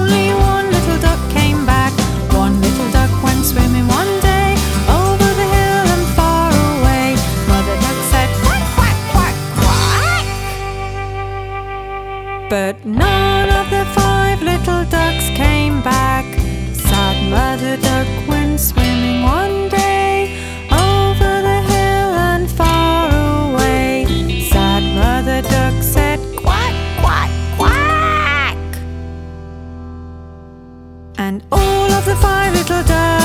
only one little duck came back. One little duck went swimming one day over the hill and far away. Mother duck said quack, quack, quack, quack. But none of the 5 little ducks came back. Sad Mother Duck went swimming one day over the hill and far away. Sad Mother Duck said quack, quack, quack. And all of the 5 little ducks